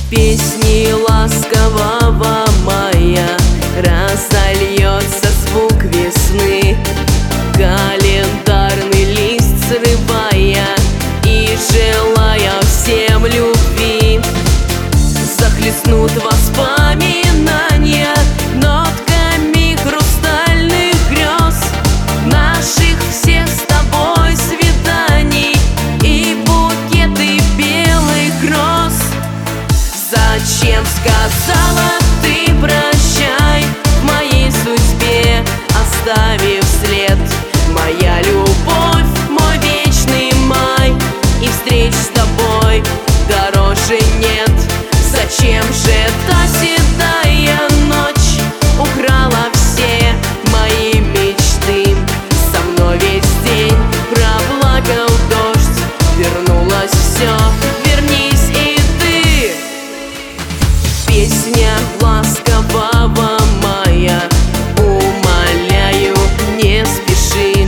Песни ласкового мая разольется звук весны, календарный лист срывая и желая всем любви. Захлестнут воспоминания нотками хрустальных грез, наших всех с тобой свиданий и букеты белых роз. Зачем сказала ты прощай в моей судьбе, оставив след? Моя любовь, мой вечный май, и встреч с тобой дороже нет. Зачем же та седая ночь украла все мои мечты? Со мной весь день проплакал дождь, вернулось все, вернись и ты. Песня ласкового мая, умоляю, не спеши,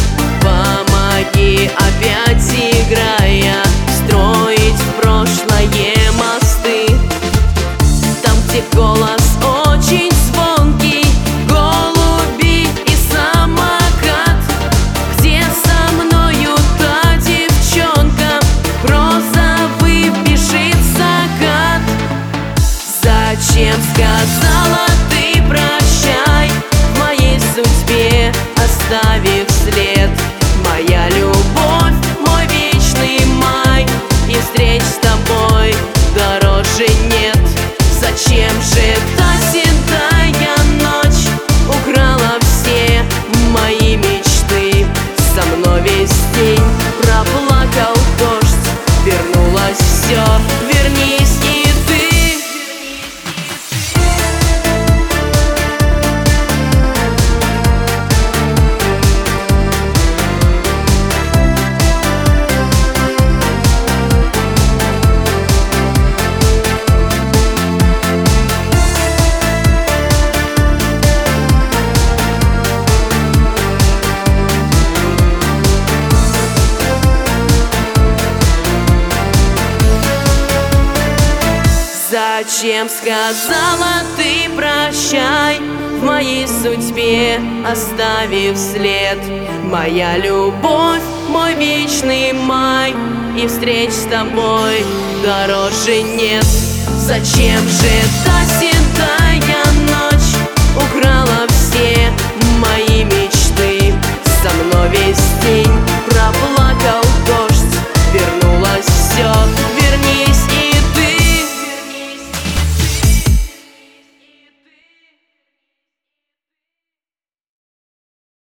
помоги опять играя строить в прошлое мосты. Там, где голос очень звонкий, голуби и самокат, где со мною та девчонка, розовый бежит закат. Зачем сказала ты прощай в моей судьбе, оставив след? Моя любовь, мой вечный май, и встреч с тобой дороже нет. Зачем же та седая ночь украла все мои мечты? Со мной весь день проплакал дождь, вернулось все, вернись и ты. Зачем сказала ты прощай в моей судьбе, оставив след? Моя любовь, мой вечный май, и встреч с тобой дороже нет. Зачем же та